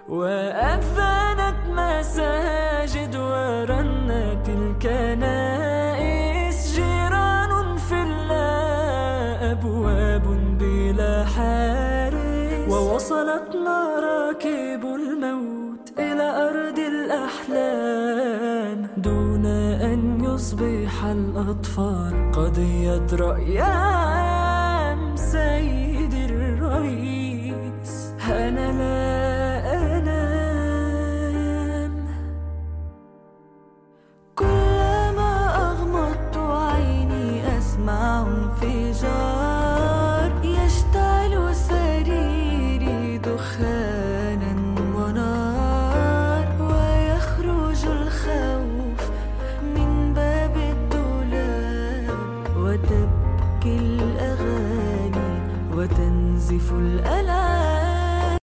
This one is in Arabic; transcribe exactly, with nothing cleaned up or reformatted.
وأذنت مساجد ورنت الكنائس، جيران في الله أبواب بلا حارس، ووصلت مراكب الموت إلى أرض الأحلام دون أن يصبح الأطفال قضية رأي عام. سيدي الرئيس، أنا لا أنام، كلما أغمضت عيني أسمع انفجار، يشتعل سريري دخانا ونار، ويخرج الخوف من باب الدولاب، وتبكي الأغاني وتنزف الألم.